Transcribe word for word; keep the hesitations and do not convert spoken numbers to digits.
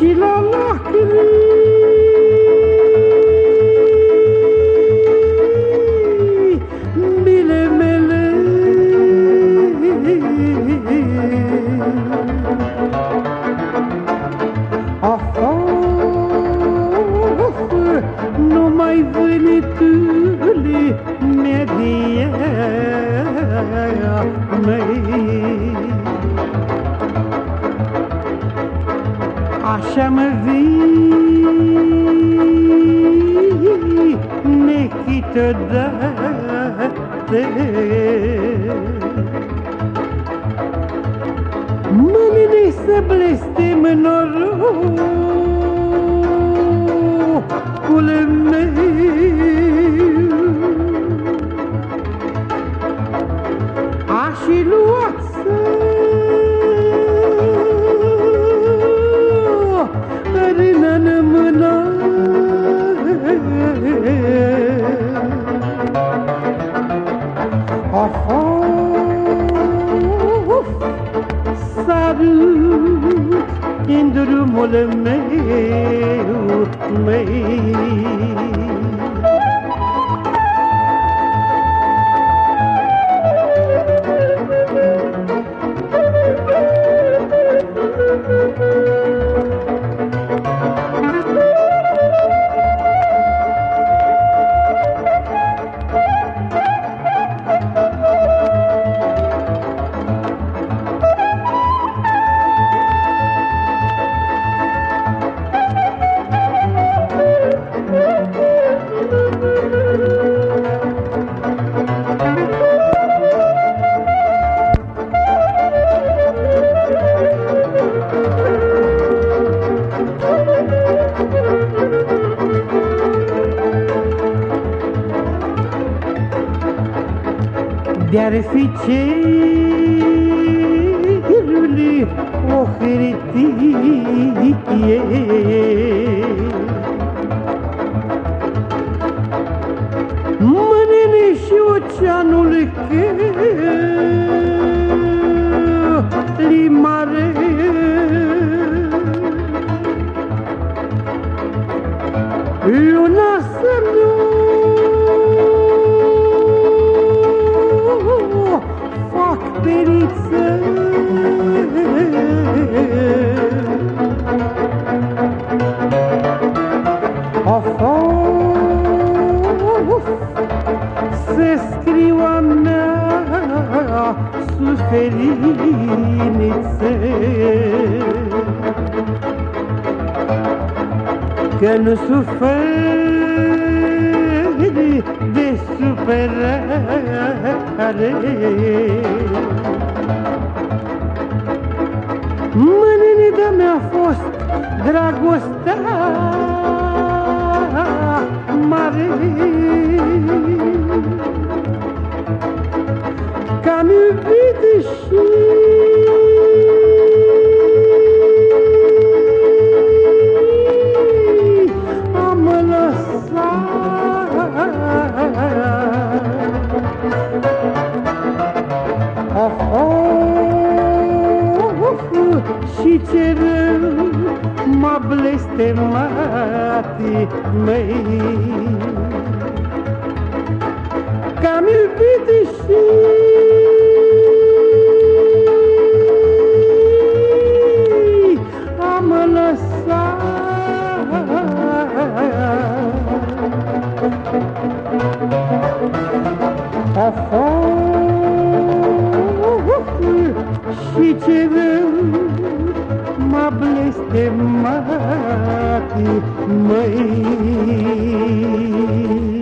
și la lacrimi bile mele. Afară numai vânătule media mei. Așa mă vii nechită dată, mâinile să blestem norocul meu. Aș-i luat-să rână-n mână, sărut în drumul meu, meu. De-ar fi cerule o hârtie, mâinile și oceanul căli mare, luna să nu periță, of, să scriu a mea suferință, că nu suferi de superare. Mâinile de mi-a fost dragostea mare, că-am iubit și am lăsat. Of, of, și ce rău m-a blestemat, măi, că-am iubit și am lăsat. Of, și ce rău m-a blestemat, măi.